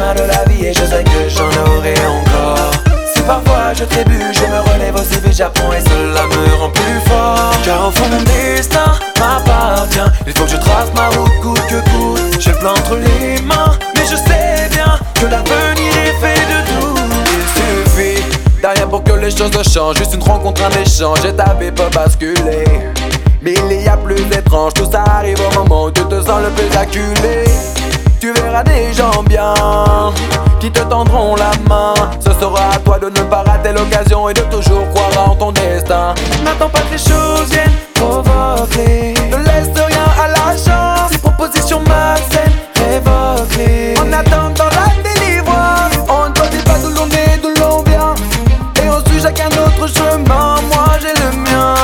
chemin de la vie et je sais que j'en aurai encore. Si parfois je trébuche, je me relève aussi vite, j'apprends et cela me rend plus fort. Car au fond mon destin m'appartient, il faut que je trace ma route coûte que coûte. J'ai le plan entre les mains, mais je sais bien que l'avenir est fait de tout. Il suffit d'un pour que les choses changent, juste une rencontre, un échange et ta vie peut basculer. Mais il y a plus étrange, tout ça arrive au moment où tu te sens le plus acculé. Tu verras des gens bien qui te tendront la main. Ce sera à toi de ne pas rater l'occasion et de toujours croire en ton destin. N'attends pas que les choses viennent provoquer. Ne laisse rien à la chance. Les propositions malsaines, révoque-les. En attendant la délivrance, on ne choisit pas d'où l'on est, d'où l'on vient. Et on suit chacun notre chemin. Moi j'ai le mien.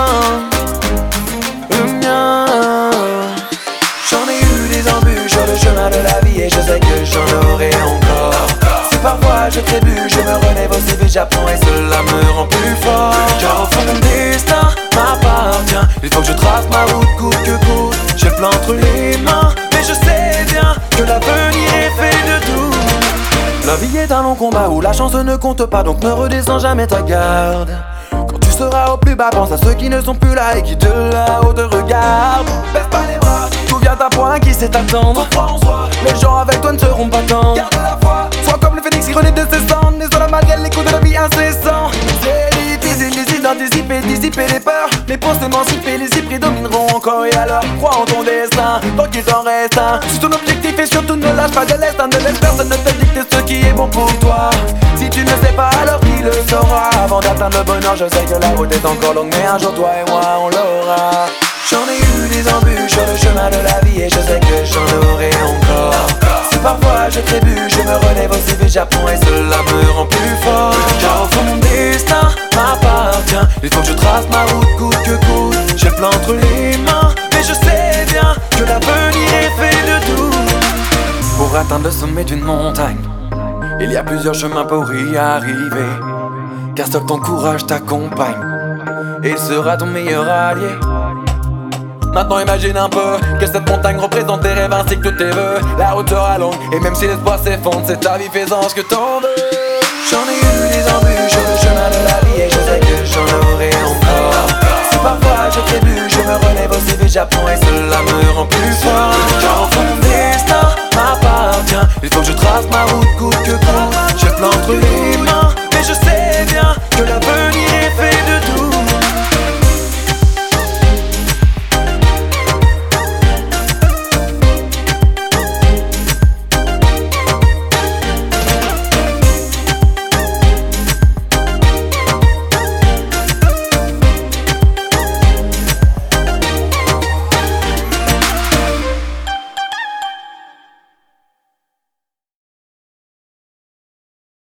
J'en ai eu des embûches sur le chemin de la vie et je sais que j'en aurai encore. Si parfois je trébuche, je me relève aussi vite, j'apprends et cela me rend plus fort. Car au fond mon destin m'appartient, il faut que je trace ma route coûte que coûte. J'ai le plan entre les mains, mais je sais bien que l'avenir est fait de tout. La vie est un long combat où la chance ne compte pas, donc ne redescends jamais ta garde. Quand tu seras au plus bas, pense à ceux qui ne sont plus là et qui de là-haut te regardent. Baisse pas les bras, souviens-toi à point qui sait t'attendre. Les gens avec toi ne seront pas tendres. Garde la foi, sois comme le phénix qui renaît de ses cendres. Et sois malgré les coups de la vie incessants. C'est difficile d'anticiper, dissiper les peurs. Mais pour s'émanciper, les ypres domineront encore. Et alors, crois en ton destin, tant qu'il t'en reste un. Si ton objectif et surtout ne lâche pas de l'est, ne laisse personne ne te dicter ce qui est bon pour toi. Si tu ne sais pas, alors qui le saura. Avant d'atteindre le bonheur, je sais que la route est encore longue, mais un jour toi et moi on l'aura. J'en ai eu des embûches sur le chemin de la vie et je sais que j'en aurai encore. Si parfois je trébuche, je me relève aussi vite, j'apprends et cela me rend plus fort. Car au fond mon destin m'appartient, il faut que je trace ma route coûte que coûte. J'ai le plan entre les mains, mais je sais bien que l'avenir est fait de tout. Pour atteindre le sommet d'une montagne, il y a plusieurs chemins pour y arriver. Car seul ton courage t'accompagne, et il sera ton meilleur allié. Maintenant imagine un peu que cette montagne représente tes rêves ainsi que tous tes vœux. La route sera longue et même si l'espoir s'effondre, c'est ta vie, fais-en ce que t'en veux.